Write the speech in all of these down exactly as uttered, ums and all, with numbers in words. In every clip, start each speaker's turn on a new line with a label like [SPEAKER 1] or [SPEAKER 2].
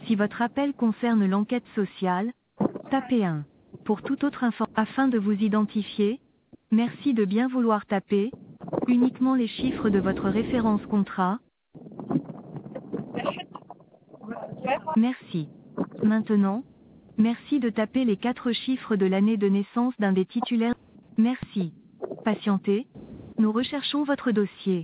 [SPEAKER 1] Si votre appel concerne l'enquête sociale, tapez un. Pour toute autre info, afin de vous identifier, merci de bien vouloir taper uniquement les chiffres de votre référence contrat. Merci. Maintenant, merci de taper les quatre chiffres de l'année de naissance d'un des titulaires. Merci. Patientez. Nous recherchons votre dossier.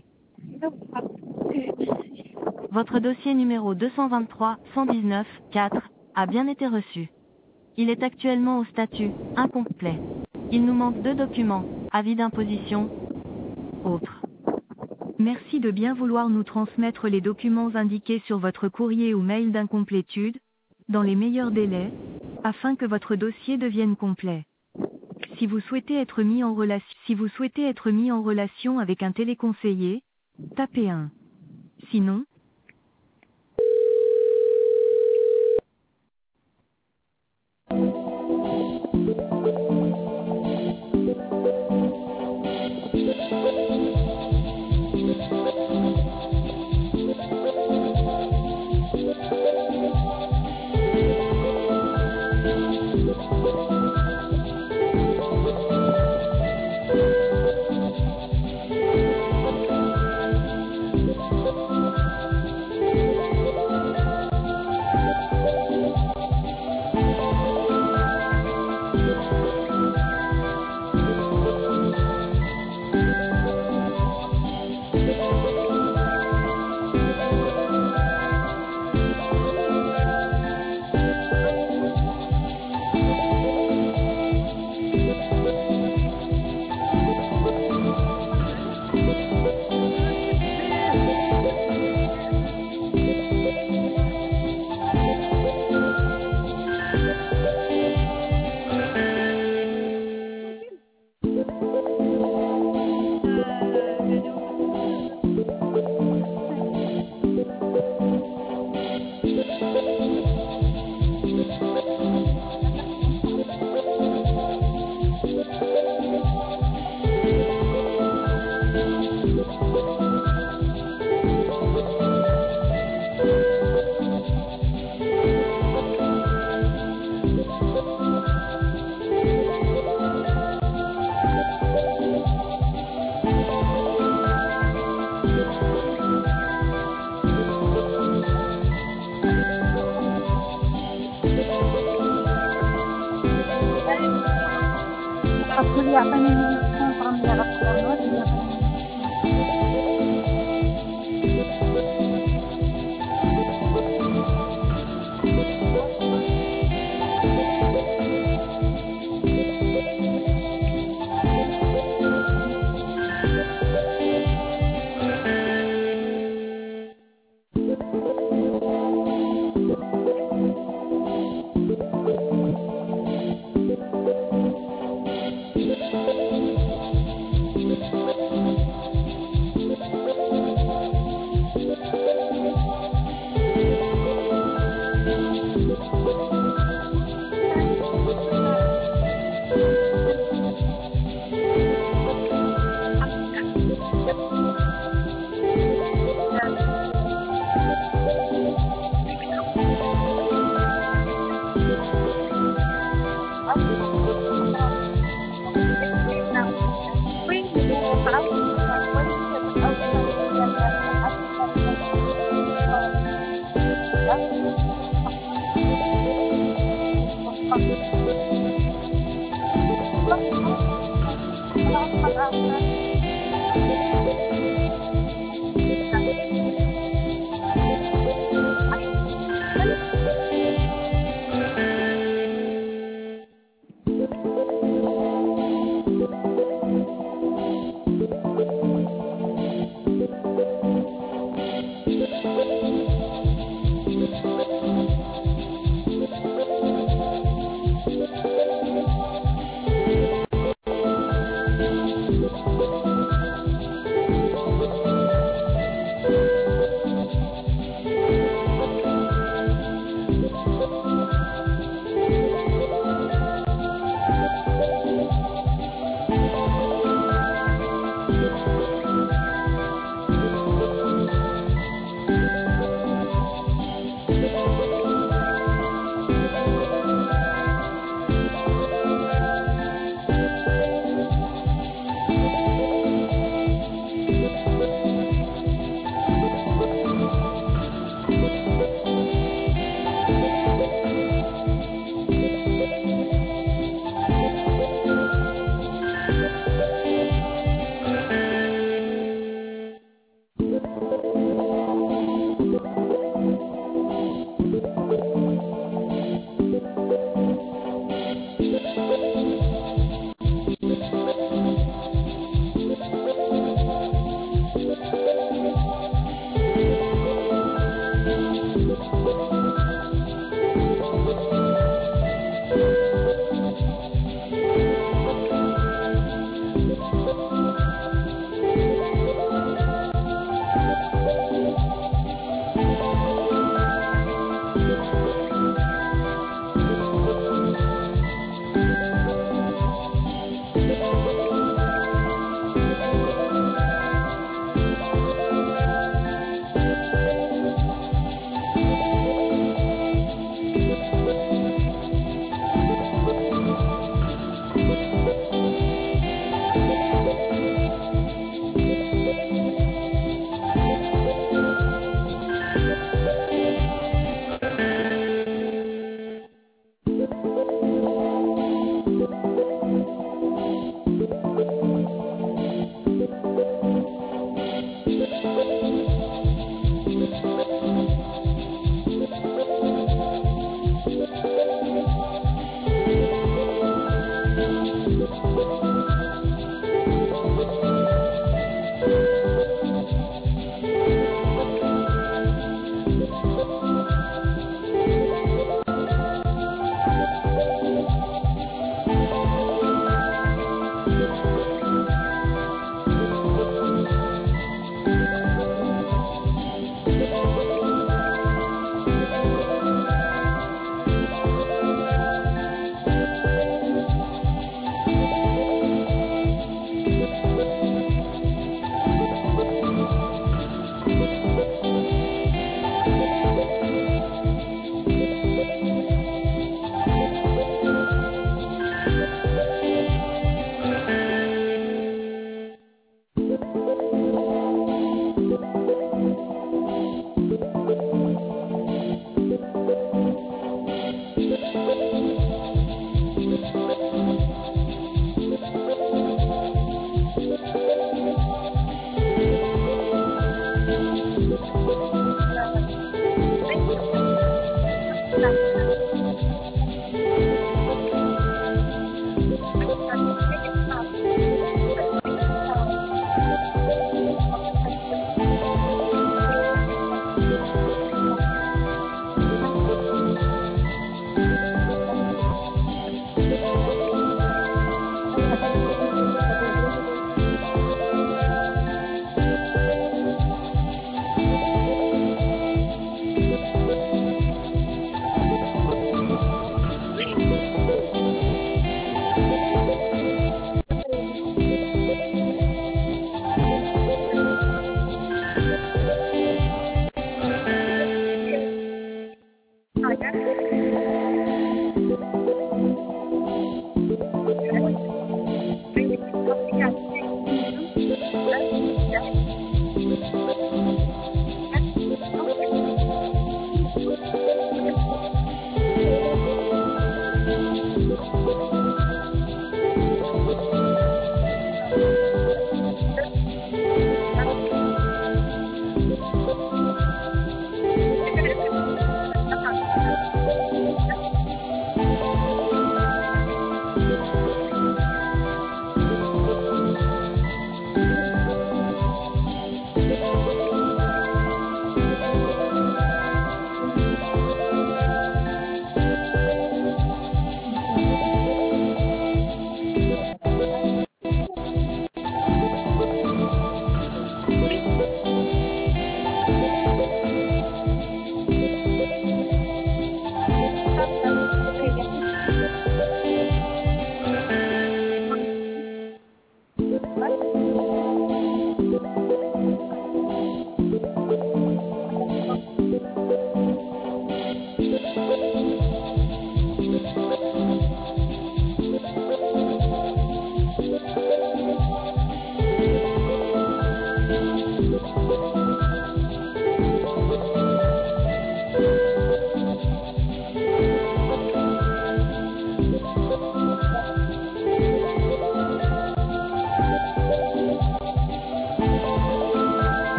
[SPEAKER 1] Votre dossier numéro deux cent vingt-trois cent dix-neuf quatre a bien été reçu. Il est actuellement au statut incomplet. Il nous manque deux documents, avis d'imposition, autres. Merci de bien vouloir nous transmettre les documents indiqués sur votre courrier ou mail d'incomplétude, dans les meilleurs délais, afin que votre dossier devienne complet. Si vous souhaitez être mis en relation, si vous souhaitez être mis en relation avec un téléconseiller, tapez un. Sinon,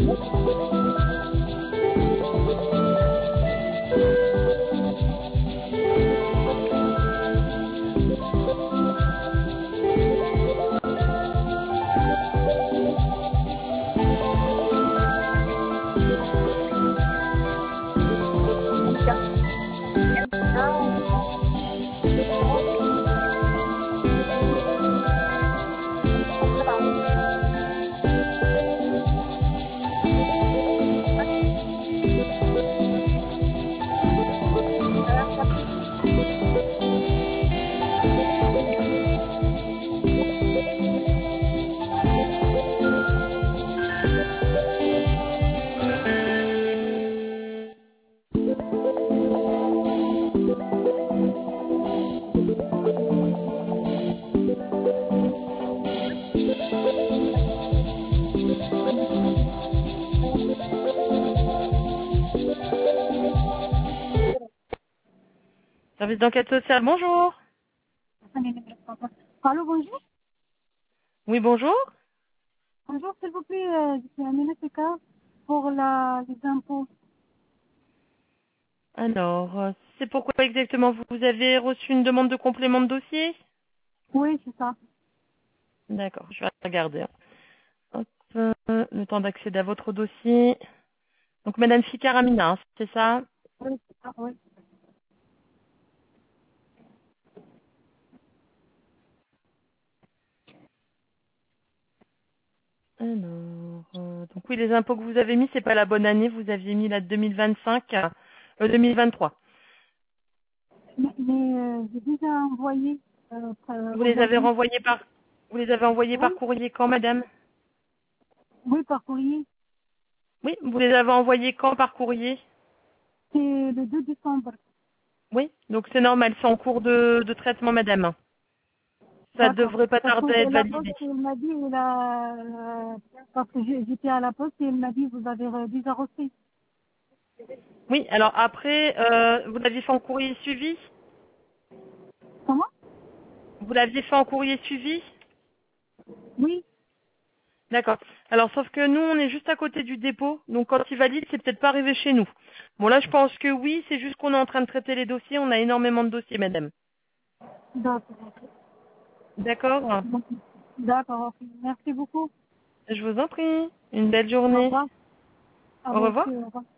[SPEAKER 1] Service d'enquête sociale, bonjour.
[SPEAKER 2] Allô, bonjour.
[SPEAKER 1] Oui, bonjour.
[SPEAKER 2] Bonjour, s'il vous plaît, euh, je suis Amina Seka pour la, les impôts.
[SPEAKER 1] Alors, euh, c'est pourquoi exactement vous avez reçu une demande de complément de dossier?
[SPEAKER 2] Oui, c'est ça.
[SPEAKER 1] D'accord, je vais regarder. hein. Hop, euh, le temps d'accéder à votre dossier. Donc, Madame Fikar Amina, hein, c'est ça?
[SPEAKER 2] Oui, c'est ça, oui.
[SPEAKER 1] Alors, euh, donc oui, les impôts que vous avez mis, c'est pas la bonne année. Vous aviez mis la deux mille vingt-cinq, euh, deux mille vingt-trois.
[SPEAKER 2] Mais, mais euh, j'ai déjà envoyé euh, euh,
[SPEAKER 1] Vous les avez
[SPEAKER 2] aujourd'hui.
[SPEAKER 1] renvoyés par, vous les avez envoyés
[SPEAKER 2] Oui,
[SPEAKER 1] par courrier quand, Madame?
[SPEAKER 2] oui, par courrier.
[SPEAKER 1] Oui, vous les avez envoyés quand par courrier?
[SPEAKER 2] C'est le deux décembre.
[SPEAKER 1] Oui, donc c'est normal, c'est en cours de, de traitement, Madame. Ça
[SPEAKER 2] D'accord.
[SPEAKER 1] devrait pas
[SPEAKER 2] Parce
[SPEAKER 1] tarder à
[SPEAKER 2] que
[SPEAKER 1] être
[SPEAKER 2] la poste,
[SPEAKER 1] validé.
[SPEAKER 2] elle m'a dit, elle a, euh, parce que j'ai- j'étais à la poste et elle m'a dit, vous avez euh, déjà reçu.
[SPEAKER 1] Oui, alors après, euh, vous l'aviez fait en courrier suivi?
[SPEAKER 2] Comment?
[SPEAKER 1] Vous l'aviez fait en courrier suivi?
[SPEAKER 2] Oui.
[SPEAKER 1] D'accord. Alors, sauf que nous, on est juste à côté du dépôt, donc quand il valide, c'est peut-être pas arrivé chez nous. Bon, là, je pense que oui, c'est juste qu'on est en train de traiter les dossiers. On a énormément de dossiers, madame.
[SPEAKER 2] D'accord.
[SPEAKER 1] D'accord.
[SPEAKER 2] Ok. D'accord. Ok. Merci beaucoup.
[SPEAKER 1] Je vous en prie. Une belle
[SPEAKER 2] Au
[SPEAKER 1] journée.
[SPEAKER 2] revoir. À
[SPEAKER 1] Au
[SPEAKER 2] vous
[SPEAKER 1] revoir.
[SPEAKER 2] aussi. Au revoir.